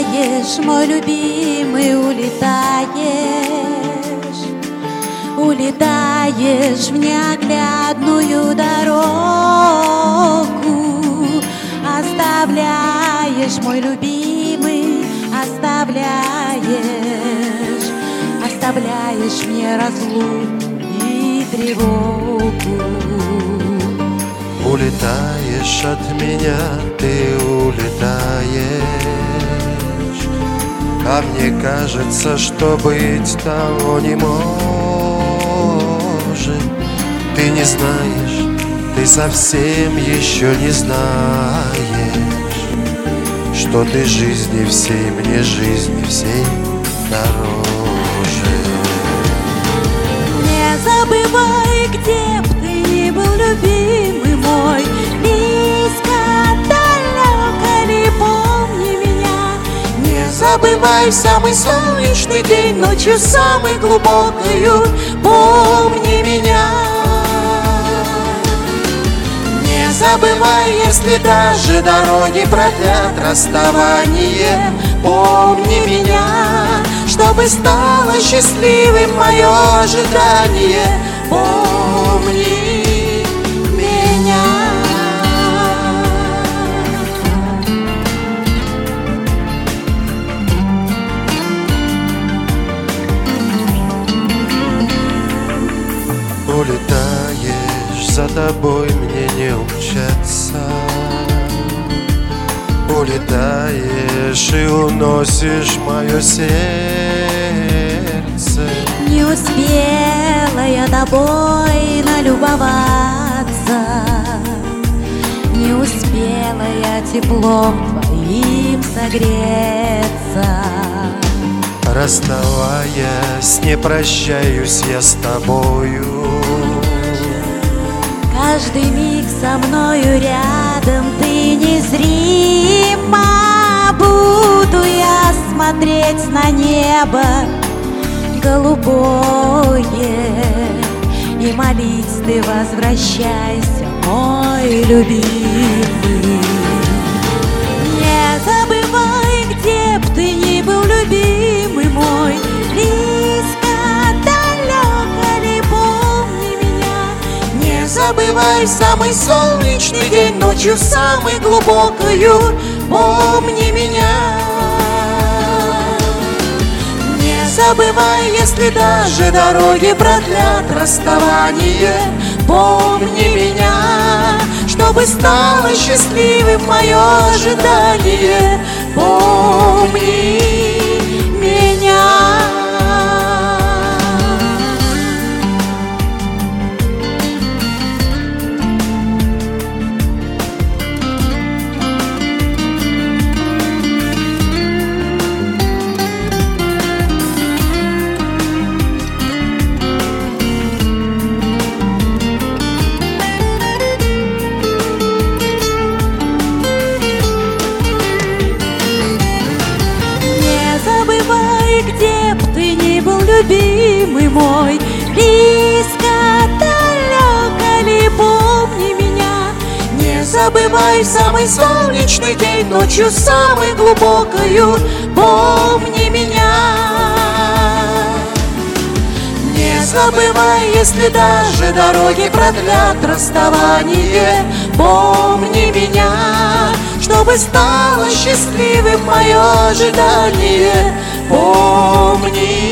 улетаешь, мой любимый, улетаешь, улетаешь в неоглядную дорогу, оставляешь, мой любимый, оставляешь, оставляешь мне разлуку и тревогу. Улетаешь от меня, ты улетаешь, а мне кажется, что быть того не может. Ты не знаешь, ты совсем еще не знаешь, что ты жизни всей, мне жизни всей дороже. Не забывай, где б ты ни был, любимый мой, близко, далеко ли, помни меня. Не забывай в самый солнечный день, ночью самой глубокою, помни меня. Не забывай, если даже дороги продлят расставание, помни меня, чтобы стало счастливым мое ожидание, помни меня. Улетаешь, за тобой мне не умчаться. Улетаешь и уносишь мое сердце. Не успела я тобой налюбоваться, не успела я теплом твоим согреться. Расставаясь, не прощаюсь я с тобою. Каждый миг со мною рядом ты незримо. Буду я смотреть на небо голубое и молить: ты возвращайся, мой любимый. Не забывай, где б ты ни был, любимый мой, близко, далеко ли, помни меня. Не забывай самый солнечный день, ночью самой глубокою, помни меня. Не забывай, если даже дороги продлят расставание, помни меня, чтобы стало счастливым мое ожидание, помни меня. Где б ты ни был, любимый мой, близко, далеко ли, помни меня. Не забывай самый солнечный день, ночью самой глубокою, помни меня. Не забывай, если даже дороги продлят расставание, помни меня, чтобы стало счастливым мое ожидание, помни